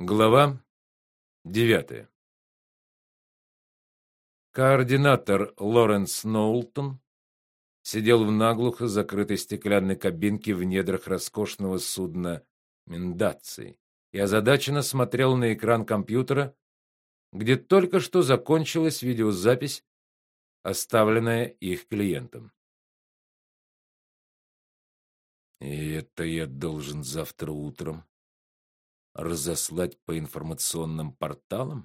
Глава 9. Координатор Лоренс Ноултон сидел в наглухо закрытой стеклянной кабинке в недрах роскошного судна Мендаций и озадаченно смотрел на экран компьютера, где только что закончилась видеозапись, оставленная их клиентом. И это я должен завтра утром разослать по информационным порталам?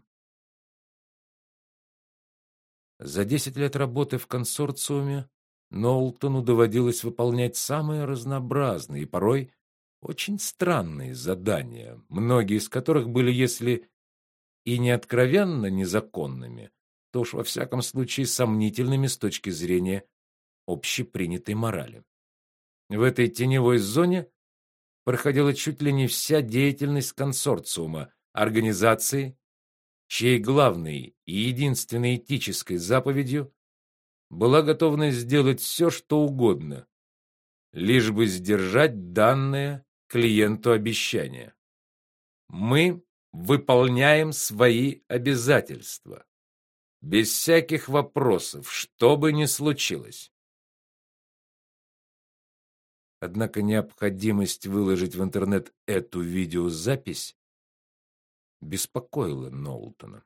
За 10 лет работы в консорциуме Ноултону доводилось выполнять самые разнообразные и порой очень странные задания, многие из которых были, если и не откровенно незаконными, то уж во всяком случае сомнительными с точки зрения общепринятой морали. В этой теневой зоне проходила чуть ли не вся деятельность консорциума, организации, чьей главной и единственной этической заповедью была готовность сделать все, что угодно, лишь бы сдержать данное клиенту обещание. Мы выполняем свои обязательства без всяких вопросов, что бы ни случилось. Однако необходимость выложить в интернет эту видеозапись беспокоила Ноултона.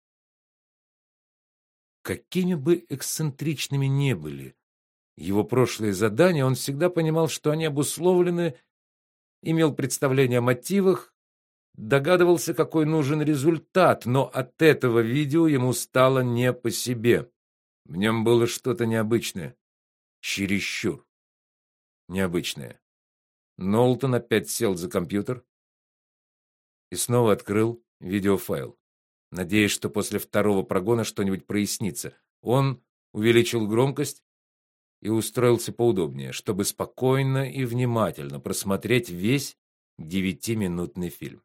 Какими бы эксцентричными ни были его прошлые задания, он всегда понимал, что они обусловлены, имел представление о мотивах, догадывался, какой нужен результат, но от этого видео ему стало не по себе. В нем было что-то необычное, чересчур необычное. Ноултон опять сел за компьютер и снова открыл видеофайл, надеясь, что после второго прогона что-нибудь прояснится. Он увеличил громкость и устроился поудобнее, чтобы спокойно и внимательно просмотреть весь 9-минутный фильм.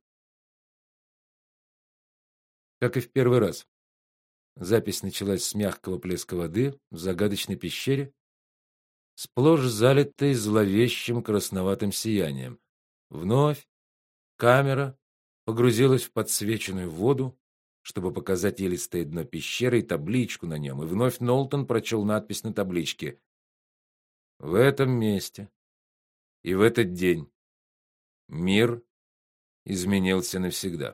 Как и в первый раз, запись началась с мягкого плеска воды в загадочной пещере, сплошь залитой зловещим красноватым сиянием. Вновь камера погрузилась в подсвеченную воду, чтобы показать илистое дно пещеры и табличку на нем, и вновь Ноултон прочел надпись на табличке: в этом месте и в этот день мир изменился навсегда.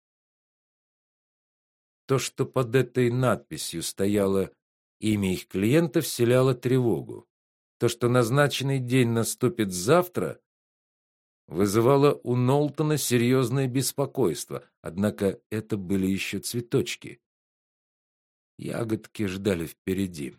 То, что под этой надписью стояло имя их клиента, вселяло тревогу. То, что назначенный день наступит завтра, вызывало у Ноултона серьезное беспокойство. Однако это были еще цветочки. Ягодки ждали впереди.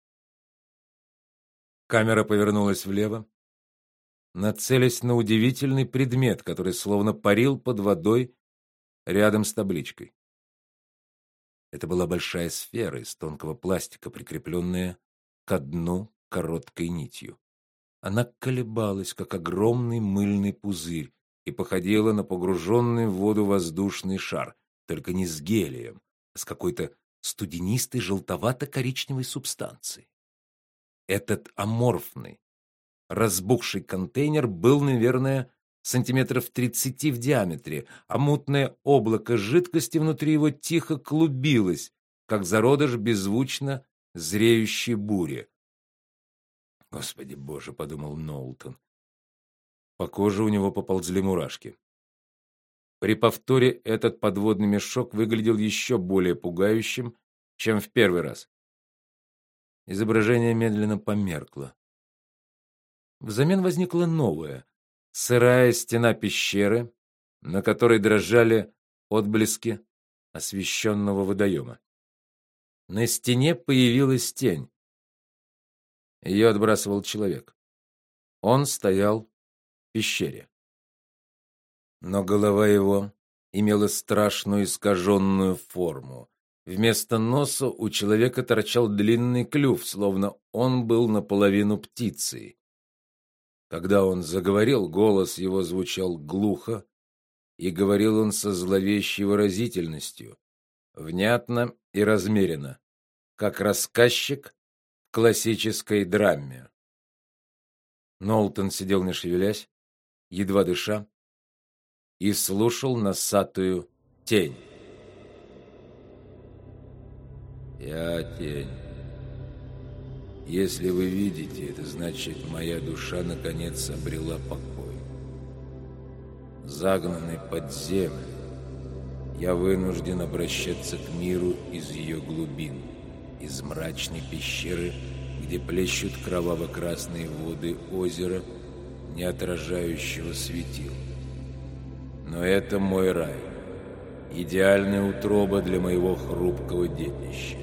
Камера повернулась влево, нацелясь на удивительный предмет, который словно парил под водой рядом с табличкой. Это была большая сфера из тонкого пластика, прикрепленная ко дну короткой нитью. Она колебалась, как огромный мыльный пузырь, и походила на погруженный в воду воздушный шар, только не с гелием, а с какой-то студенистой желтовато-коричневой субстанцией. Этот аморфный, разбухший контейнер был, наверное, сантиметров 30 в диаметре, а мутное облако жидкости внутри его тихо клубилось, как зародыш беззвучно зреющей бури. Господи Боже, подумал Ноултон. По коже у него поползли мурашки. При повторе этот подводный мешок выглядел еще более пугающим, чем в первый раз. Изображение медленно померкло. Взамен возникла новая, сырая стена пещеры, на которой дрожали отблески освещенного водоема. На стене появилась тень. Ее отбрасывал человек. Он стоял в пещере. Но голова его имела страшную искаженную форму. Вместо носа у человека торчал длинный клюв, словно он был наполовину птицей. Когда он заговорил, голос его звучал глухо, и говорил он со зловещей выразительностью, внятно и размеренно, как рассказчик в классической драме. Ноултон сидел не шевелясь, едва дыша, и слушал носатую тень. Я тень. Если вы видите, это значит, моя душа наконец обрела покой. Загнанный под землю, я вынужден обращаться к миру из ее глубин, из мрачной пещеры, где плещут кроваво-красные воды озера, не отражающего светил. Но это мой рай, идеальная утроба для моего хрупкого детища.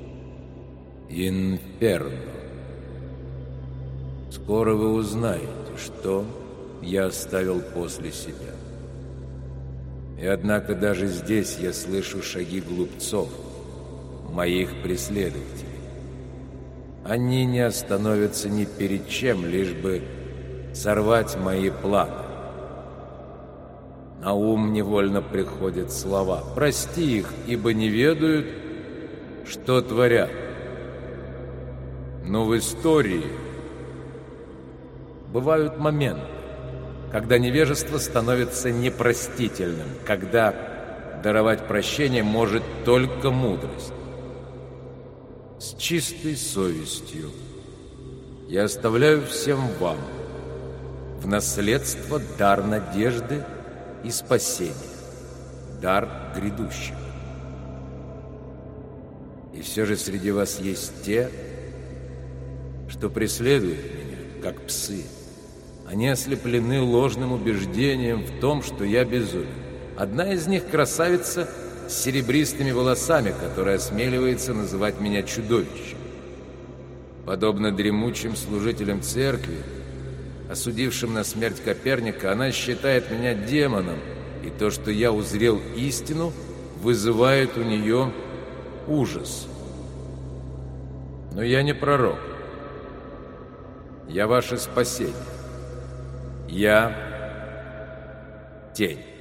Инферно. Скоро вы узнаете, что я оставил после себя. И однако даже здесь я слышу шаги глупцов, моих преследователей. Они не остановятся ни перед чем, лишь бы сорвать мои планы. На ум невольно приходят слова: «Прости их, ибо не ведают, что творят». Но в истории бывают моменты, когда невежество становится непростительным, когда даровать прощение может только мудрость. С чистой совестью я оставляю всем вам в наследство дар надежды и спасения, дар грядущего. И все же среди вас есть те, что преследуют меня, как псы. Они ослеплены ложным убеждением в том, что я безумен. Одна из них красавица с серебристыми волосами, которая осмеливается называть меня чудовищем. Подобно дремучим служителям церкви, осудившим на смерть Коперника, она считает меня демоном, и то, что я узрел истину, вызывает у нее ужас. Но я не пророк. Я ваше спасение. Я тень.